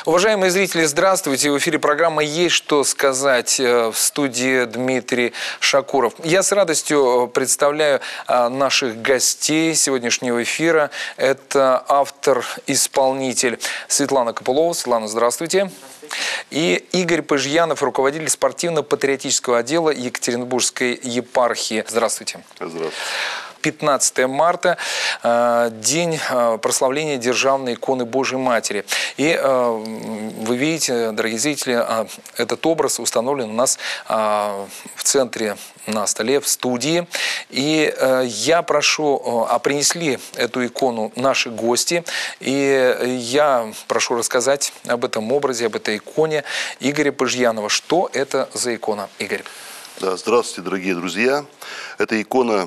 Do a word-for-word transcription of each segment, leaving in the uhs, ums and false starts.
Уважаемые зрители, здравствуйте. В эфире программа «Есть что сказать», в студии Дмитрий Шакуров. Я с радостью представляю наших гостей сегодняшнего эфира. Это автор-исполнитель Светлана Копылова. Светлана, здравствуйте. И Игорь Пыжьянов, руководитель спортивно-патриотического отдела Екатеринбургской епархии. Здравствуйте. Здравствуйте. пятнадцатое марта, день прославления Державной иконы Божьей Матери. И вы видите, дорогие зрители, этот образ установлен у нас в центре, на столе, в студии. И я прошу, а принесли эту икону наши гости, и я прошу рассказать об этом образе, об этой иконе Игоря Пыжьянова. Что это за икона, Игорь? Да, здравствуйте, дорогие друзья. Эта икона...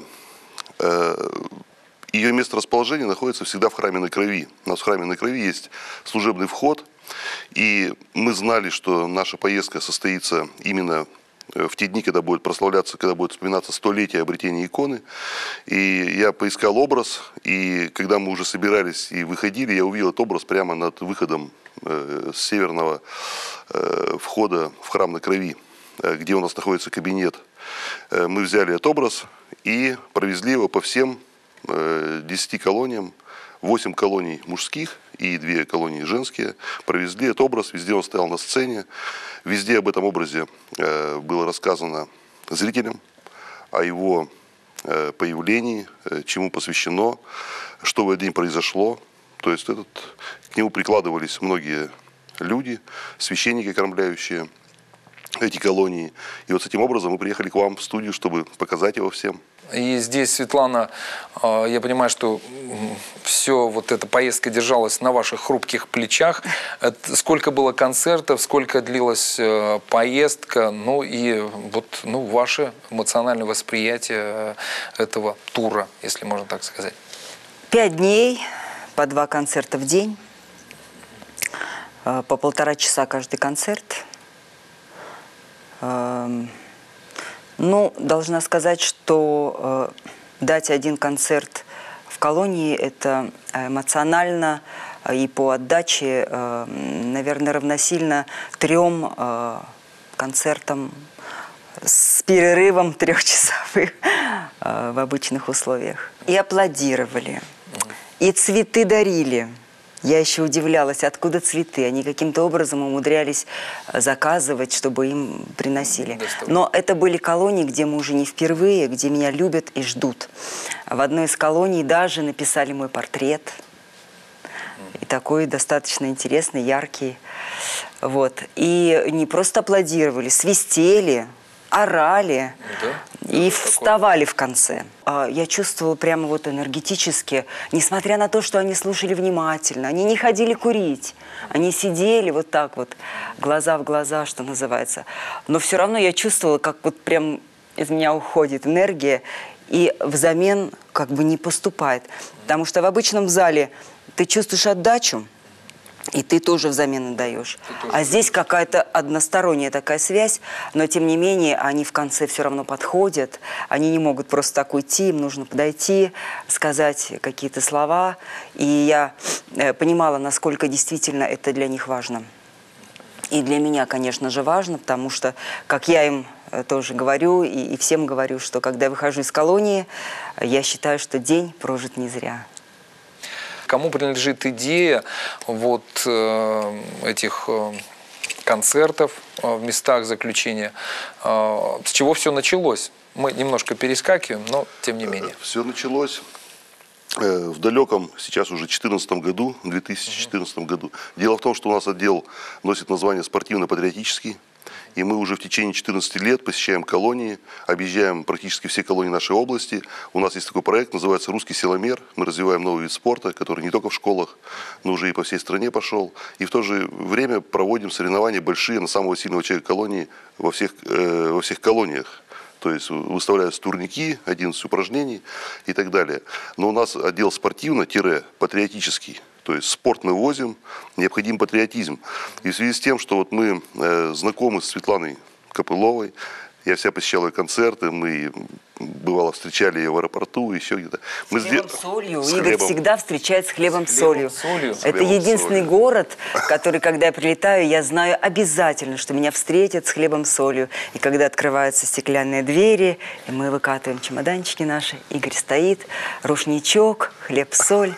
Ее место расположения находится всегда в храме на Крови. У нас в храме на Крови есть служебный вход, и мы знали, что наша поездка состоится именно в те дни, когда будет прославляться, когда будет вспоминаться столетие обретения иконы. И я поискал образ, и когда мы уже собирались и выходили, я увидел этот образ прямо над выходом э, с северного э, входа в храм на Крови, э, где у нас находится кабинет. Э, мы взяли этот образ и провезли его по всем э, десяти колониям, восемь колоний мужских и две колонии женские. Провезли этот образ, везде он стоял на сцене, везде об этом образе э, было рассказано зрителям, о его э, появлении, э, чему посвящено, что в этот день произошло. То есть этот, к нему прикладывались многие люди, священники, окормляющие эти колонии. И вот с этим образом мы приехали к вам в студию, чтобы показать его всем. И здесь, Светлана, я понимаю, что все вот эта поездка держалась на ваших хрупких плечах. Сколько было концертов, сколько длилась поездка, ну и вот ну, ваше эмоциональное восприятие этого тура, если можно так сказать. Пять дней, по два концерта в день, по полтора часа каждый концерт. Ну, должна сказать, что э, дать один концерт в колонии – это эмоционально и по отдаче, э, наверное, равносильно трем э, концертам с перерывом трехчасовых э, в обычных условиях. И аплодировали, и цветы дарили. Я еще удивлялась, откуда цветы. Они каким-то образом умудрялись заказывать, чтобы им приносили. Но это были колонии, где мы уже не впервые, где меня любят и ждут. В одной из колоний даже написали мой портрет. И такой достаточно интересный, яркий. Вот. И не просто аплодировали, свистели, орали, да? И да, вставали в конце. Я чувствовала прямо вот энергетически, несмотря на то, что они слушали внимательно, они не ходили курить, они сидели вот так вот, глаза в глаза, что называется. Но все равно я чувствовала, как вот прям из меня уходит энергия, и взамен как бы не поступает. Потому что в обычном зале ты чувствуешь отдачу, и ты тоже взамен отдаешь. А здесь какая-то односторонняя такая связь, но тем не менее они в конце все равно подходят. Они не могут просто так уйти, им нужно подойти, сказать какие-то слова. И я э, понимала, насколько действительно это для них важно. И для меня, конечно же, важно, потому что, как я им тоже говорю, и, и всем говорю, что когда я выхожу из колонии, я считаю, что день прожит не зря. Кому принадлежит идея вот э, этих э, концертов э, в местах заключения? Э, с чего все началось? Мы немножко перескакиваем, но тем не менее. Все началось э, в далеком, сейчас уже две тысячи четырнадцатом году, две тысячи четырнадцатом году. Дело в том, что у нас отдел носит название спортивно-патриотический. И мы уже в течение четырнадцати лет посещаем колонии, объезжаем практически все колонии нашей области. У нас есть такой проект, называется «Русский силомер». Мы развиваем новый вид спорта, который не только в школах, но уже и по всей стране пошел. И в то же время проводим соревнования большие на самого сильного человека колонии во всех, э, во всех колониях. То есть выставляются турники, одиннадцать упражнений и так далее. Но у нас отдел спортивно-патриотический. То есть спорт мы возим, необходим патриотизм. И в связи с тем, что вот мы э, знакомы с Светланой Копыловой, я вся посещал ее концерты, мы бывало, встречали ее в аэропорту, еще где-то. С хлебом с солью. С Игорь хлебом. всегда встречает с хлебом с солью. солью. Это хлебом с единственный солью. город, который, когда я прилетаю, я знаю обязательно, что меня встретят с хлебом с солью. И когда открываются стеклянные двери, и мы выкатываем чемоданчики наши, Игорь стоит, рушничок, хлеб-соль.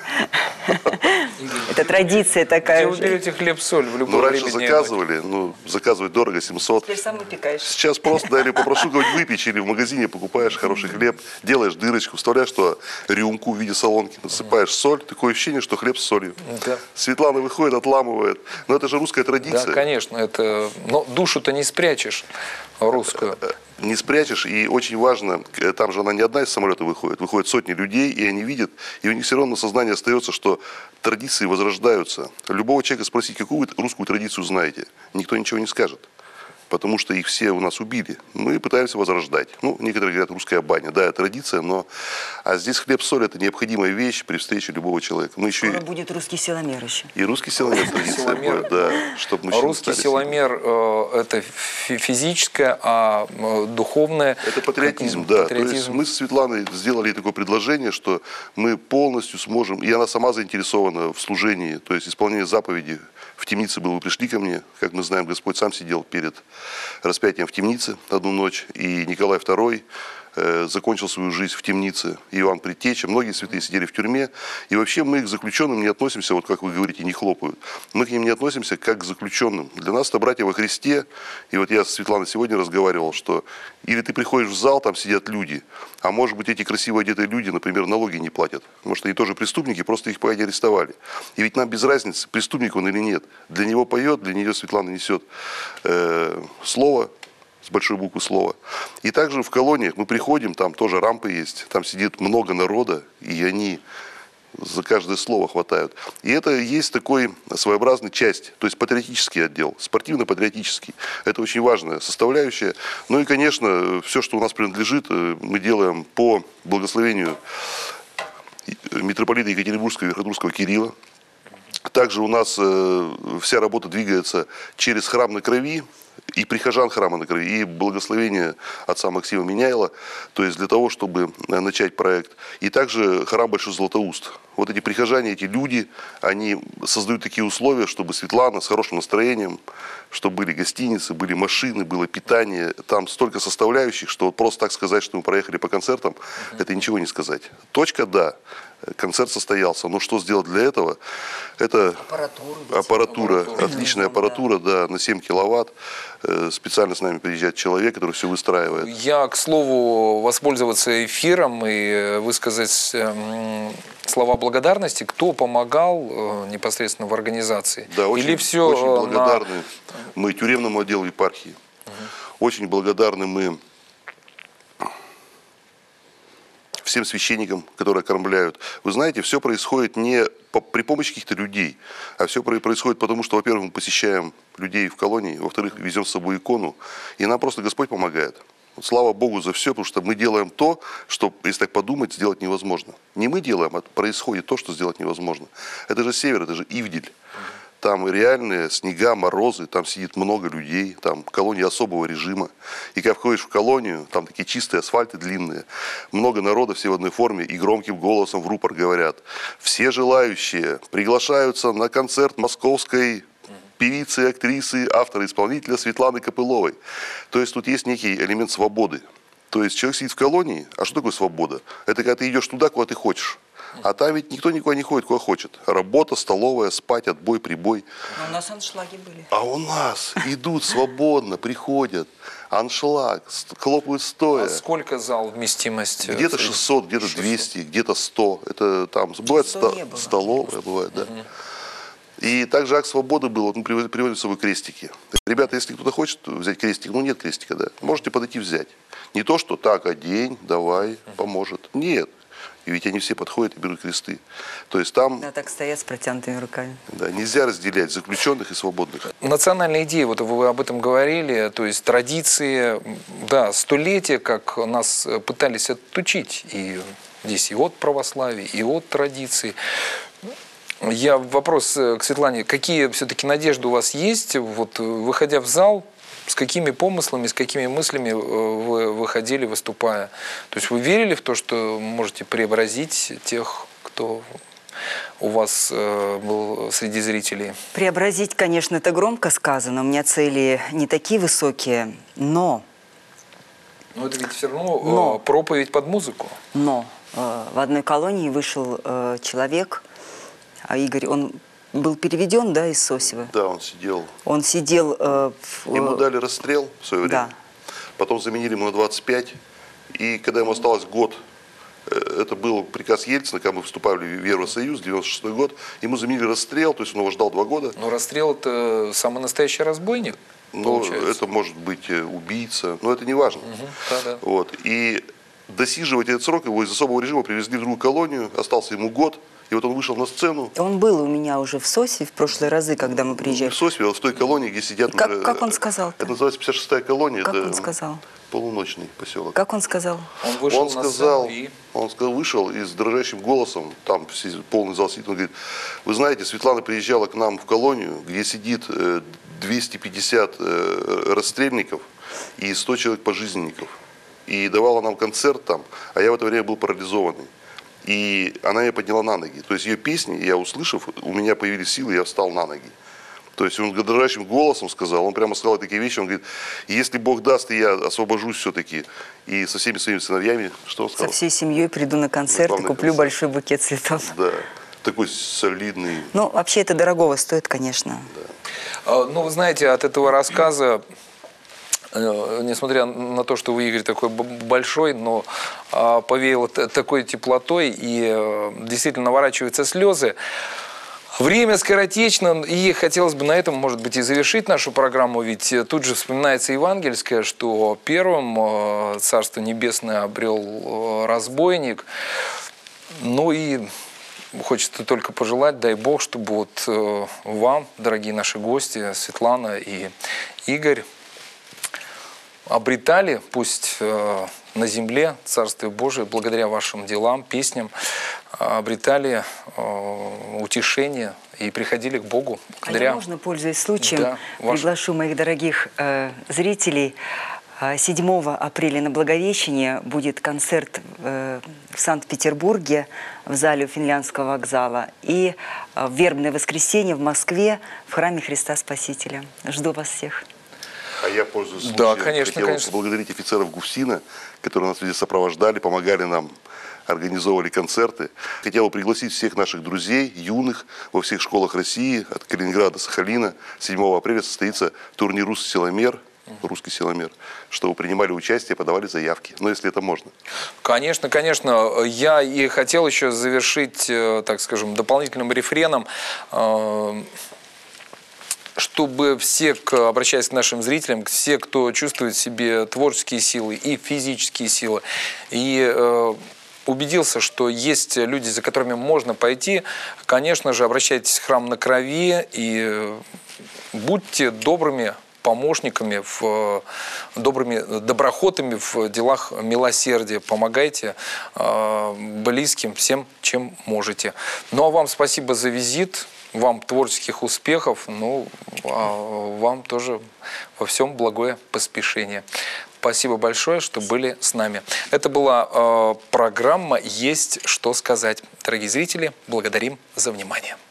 Это традиция такая Где вы уже. берете хлеб-соль в любое Ну, раньше время дня и заказывали, ну, заказывать дорого, семьсот. Теперь сам выпекаешь. Сейчас просто, да, или попрошу кого-нибудь выпечь, или в магазине покупаешь хороший хлеб, делаешь дырочку, вставляешь туда рюмку в виде солонки, насыпаешь соль, такое ощущение, что хлеб с солью. Да. Светлана выходит, отламывает. Но это же русская Да, традиция. конечно, это... Но душу-то не спрячешь русскую. Не спрячешь, и очень важно, э, там же она не одна из самолета выходит, выходят сотни людей, и они видят, и у них все равно на сознании остается, что традиции возрождаются. Любого человека спросить, какую вы русскую традицию знаете, никто ничего не скажет. Потому что их все у нас убили. Мы пытаемся возрождать. Ну, некоторые говорят, русская баня. Да, это традиция, но... А здесь хлеб-соль – это необходимая вещь при встрече любого человека. Мы еще Скоро и... будет русский силомер еще. И русский силомер традиция Силомер. будет, да. Чтобы мужчины Русский стали силомер э, это фи- физическое, а э, духовное... Это патриотизм, как- да. патриотизм. То есть мы со Светланой сделали такое предложение, что мы полностью сможем, и она сама заинтересована в служении, то есть исполнение заповедей. В темнице было, вы пришли ко мне, как мы знаем, Господь сам сидел перед распятием в темнице одну ночь, и Николай второй э, закончил свою жизнь в темнице, Иоанн Предтеча, многие святые сидели в тюрьме, и вообще мы к заключенным не относимся, вот как вы говорите, не хлопают, мы к ним не относимся как к заключенным. Для нас это братья во Христе, и вот я с Светланой сегодня разговаривал, что или ты приходишь в зал, там сидят люди, а может быть эти красиво одетые люди, например, налоги не платят, может они тоже преступники, просто их поэти арестовали. И ведь нам без разницы, преступник он или нет. Для него поет, для нее Светлана несет э, слово, с большой буквы слова. И также в колониях мы приходим, там тоже рампы есть, там сидит много народа, и они за каждое слово хватают. И это есть такой своеобразный часть, то есть патриотический отдел, спортивно-патриотический. Это очень важная составляющая. Ну и, конечно, все, что у нас принадлежит, мы делаем по благословению митрополита Екатеринбургского и Верхотурского Кирилла. Также у нас э, вся работа двигается через храм на крови и прихожан храма на крови, и благословение отца Максима Меняйла, то есть для того, чтобы начать проект. И также храм Большой Златоуст. Вот эти прихожане, эти люди, они создают такие условия, чтобы Светлана с хорошим настроением, чтобы были гостиницы, были машины, было питание. Там столько составляющих, что вот просто так сказать, что мы проехали по концертам, uh-huh. это ничего не сказать. Точка, да. Концерт состоялся. Но что сделать для этого? Это аппаратура, аппаратура, аппаратура отличная аппаратура, да, на семь киловатт. Специально с нами приезжает человек, который все выстраивает. Я, к слову, воспользоваться эфиром и высказать э, слова благодарности. Кто помогал э, непосредственно в организации? Да, очень, Или все очень благодарны. На... Мы тюремному отделу епархии. Угу. Очень благодарны мы всем священникам, которые окормляют. Вы знаете, все происходит не по, при помощи каких-то людей, а все происходит потому, что, во-первых, мы посещаем людей в колонии, во-вторых, везем с собой икону, и нам просто Господь помогает. Вот, слава Богу за все, потому что мы делаем то, что, если так подумать, сделать невозможно. Не мы делаем, а происходит то, что сделать невозможно. Это же север, это же Ивдель. Там реальные снега, морозы, там сидит много людей, там колонии особого режима. И когда входишь в колонию, там такие чистые асфальты длинные, много народа, все в одной форме, и громким голосом в рупор говорят: все желающие приглашаются на концерт московской певицы, актрисы, автора-исполнителя Светланы Копыловой. То есть тут есть некий элемент свободы. То есть человек сидит в колонии, а что такое свобода? Это когда ты идешь туда, куда ты хочешь. А там ведь никто никуда не ходит, куда хочет. Работа, столовая, спать, отбой, прибой. Но у нас аншлаги были. А у нас идут свободно, приходят, аншлаг, хлопают стоя. А сколько зал вместимость? Где-то шестьсот, где-то двести, где-то сто. Это там, бывает ста- столовая, бывает, да. Угу. И также акт свободы был, вот мы приводим с собой крестики. Ребята, если кто-то хочет взять крестик, ну нет крестика, да, можете подойти взять. Не то, что так, одень, давай, поможет. Нет. И ведь они все подходят и берут кресты. То есть там... Да, так стоят с протянутыми руками. Да, нельзя разделять заключенных и свободных. Национальная идея, вот вы об этом говорили, то есть традиции, да, столетия, как нас пытались отучить. И здесь и от православия, и от традиций. Я вопрос к Светлане. Какие все-таки надежды у вас есть, вот выходя в зал, с какими помыслами, с какими мыслями вы выходили, выступая? То есть вы верили в то, что можете преобразить тех, кто у вас э, был среди зрителей? Преобразить, конечно, это громко сказано. У меня цели не такие высокие, но... Но это ведь все равно но, э, проповедь под музыку. Но э, в одной колонии вышел э, человек, а Игорь, он был переведен, да, из Сосева? Да, он сидел. Он сидел... Э, в, Ему дали расстрел в свое время. Да. Потом заменили ему на двадцать пять. И когда ему осталось год, это был приказ Ельцина, когда мы вступали в Евросоюз, девяносто шестой год, ему заменили расстрел, то есть он его ждал два года. Но расстрел – это самый настоящий разбойник, Ну, получается? это может быть убийца, но это не важно. Угу, да-да. Вот. И досиживать этот срок его из особого режима привезли в другую колонию, остался ему год, и вот он вышел на сцену. Он был у меня уже в Сосе в прошлые разы, когда мы приезжали. В Сосве, в той колонии, где сидят как, уже... Как он сказал? Это называется пятьдесят шестая колония. Как это он сказал? Полуночный поселок. Как он сказал? Он вышел Он на сказал, сцену и... он сказал, вышел и с дрожащим голосом, там все, полный зал сидит, он говорит: вы знаете, Светлана приезжала к нам в колонию, где сидит двести пятьдесят расстрельников и сто человек пожизненников. И давала нам концерт там, а я в это время был парализованный. И она меня подняла на ноги. То есть ее песни, я услышав, у меня появились силы, я встал на ноги. То есть он дрожащим голосом сказал, он прямо сказал такие вещи, он говорит: если Бог даст, и я освобожусь все-таки, и со всеми своими сыновьями, что он сказал? Со всей семьей приду на концерт и куплю концерт. большой букет цветов. Да, такой солидный. Ну, вообще это дорогого стоит, конечно. Да. Ну, вы знаете, от этого рассказа, несмотря на то, что вы, Игорь, такой большой, но повеяло такой теплотой, и действительно наворачиваются слезы. Время скоротечно, и хотелось бы на этом, может быть, и завершить нашу программу, ведь тут же вспоминается евангельское, что первым Царство Небесное обрел разбойник. Ну и хочется только пожелать, дай Бог, чтобы вот вам, дорогие наши гости, Светлана и Игорь, обретали, пусть на земле, Царствие Божие, благодаря вашим делам, песням, обретали утешение и приходили к Богу. Благодаря... А я, можно, пользуясь случаем, да, ваш... приглашу моих дорогих э, зрителей. седьмого апреля на Благовещение будет концерт э, в Санкт-Петербурге в зале у Финляндского вокзала. И э, в Вербное воскресенье в Москве в храме Христа Спасителя. Жду вас всех. А я, пользуясь случаем, да, конечно, хотел конечно. поблагодарить офицеров ГУФСИНа, которые нас везде сопровождали, помогали нам, организовывали концерты. Хотел бы пригласить всех наших друзей, юных, во всех школах России, от Калининграда, Сахалина. седьмого апреля состоится турнир «Русский силомер», русский силомер, чтобы принимали участие, подавали заявки. Но если это можно. Конечно, конечно. Я и хотел еще завершить, так скажем, дополнительным рефреном, чтобы все, обращаясь к нашим зрителям, все, кто чувствует в себе творческие силы и физические силы, и э, убедился, что есть люди, за которыми можно пойти, конечно же, обращайтесь в храм на Крови и будьте добрыми помощниками, в, добрыми доброхотами в делах милосердия. Помогайте э, близким всем, чем можете. Ну а вам спасибо за визит. Вам творческих успехов, ну, а вам тоже во всем благое поспешение. Спасибо большое, что были с нами. Это была э, программа «Есть что сказать». Дорогие зрители, благодарим за внимание.